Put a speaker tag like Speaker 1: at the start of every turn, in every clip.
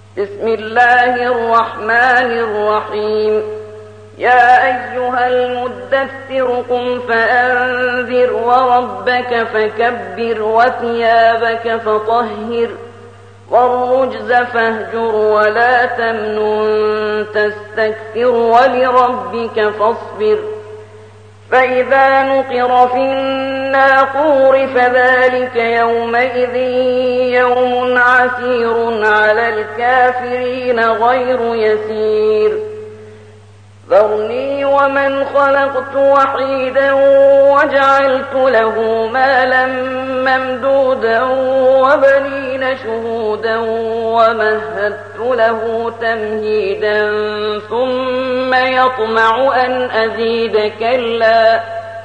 Speaker 1: بسم الله الرحمن الرحيم. يا أيها المدثر قم فأنذر وربك فكبر وثيابك فطهر والرجز فاهجر ولا تمنن تستكثر ولربك فاصبر. فإذا نقر في الناقور فذلك يومئذ يوم عسير على الكافرين غير يسير. ذرني ومن خلقت وحيدا وجعلت له مالا ممدودا وبنين شهودا ومهدت له تمهيدا ثم يطمع أن أزيد كلا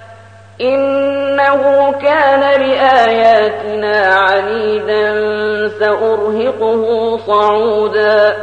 Speaker 1: إنه كان لآياتنا عنيدا سأرهقه صعودا.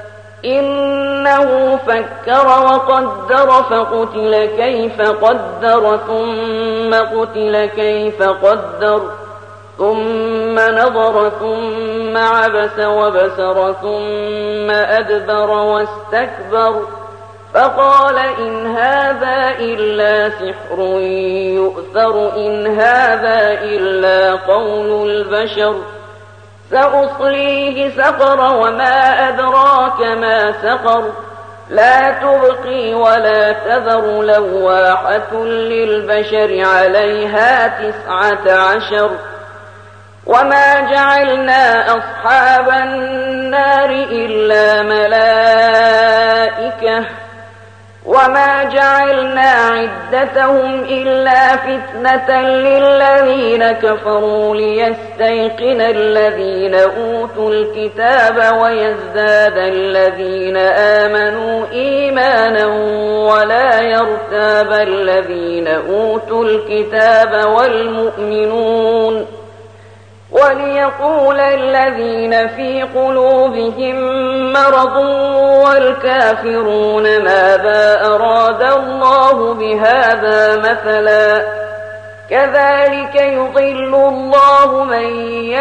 Speaker 1: إنه فكر وقدر فقتل كيف قدر ثم قتل كيف قدر ثم نظر ثم عبس وبسر ثم أدبر واستكبر فقال إن هذا إلا سحر يؤثر إن هذا إلا قول البشر. سأصليه سقر وما أدراك ما سقر لا تبقي ولا تذر لواحة للبشر عليها 19. وما جعلنا أصحاب النار إلا ملائكة وما جعلنا عدتهم إلا فتنة للذين كفروا ليستيقن الذين أوتوا الكتاب ويزداد الذين آمنوا إيمانا ولا يرتاب الذين أوتوا الكتاب والمؤمنون وليقول الذين في قلوبهم مرض والكافرون ماذا أراد الله بهذا مثلا كذلك يضل الله من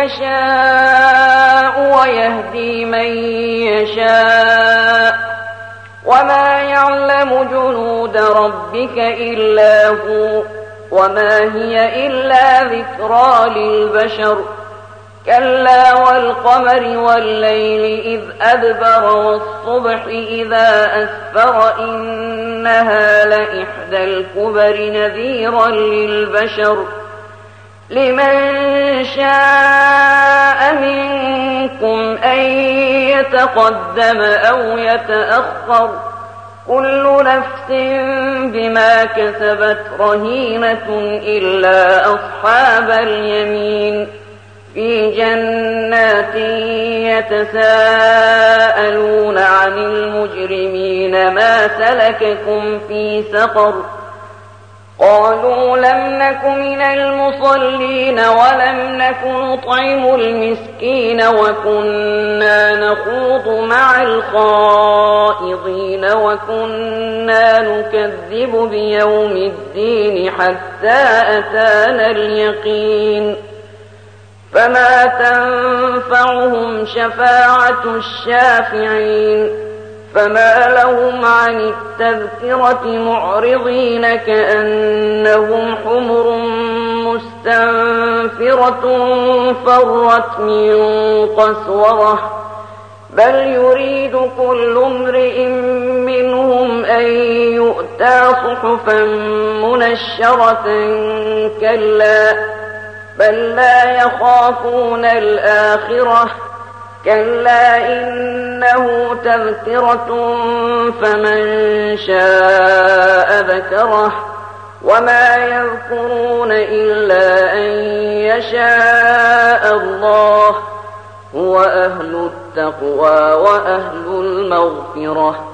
Speaker 1: يشاء ويهدي من يشاء وما يعلم جنود ربك إلا هو وما هي إلا ذكرى للبشر. كلا والقمر والليل إذ أدبر والصبح إذا أسفر إنها لإحدى الكبر نذيرا للبشر. لمن شاء منكم أن يتقدم أو يتأخر كل نفس بما كسبت رهينة إلا أصحاب اليمين في جنات يتساءلون عن المجرمين ما سلككم في سقر قالوا لم نك من المصلين ولم نك نطعم المسكين وكنا نخوض مع الخائضين وكنا نكذب بيوم الدين حتى أتانا اليقين فما تنفعهم شفاعة الشافعين. فما لهم عن التذكرة معرضين كأنهم حمر مستنفرة فرت من قسورة بل يريد كل امرئ منهم أن يؤتى صحفا منشرة كلا بل لا يخافون الآخرة كلا إنه تذكرة فمن شاء ذكره وما يذكرون إلا أن يشاء الله هو أهل التقوى وأهل المغفرة.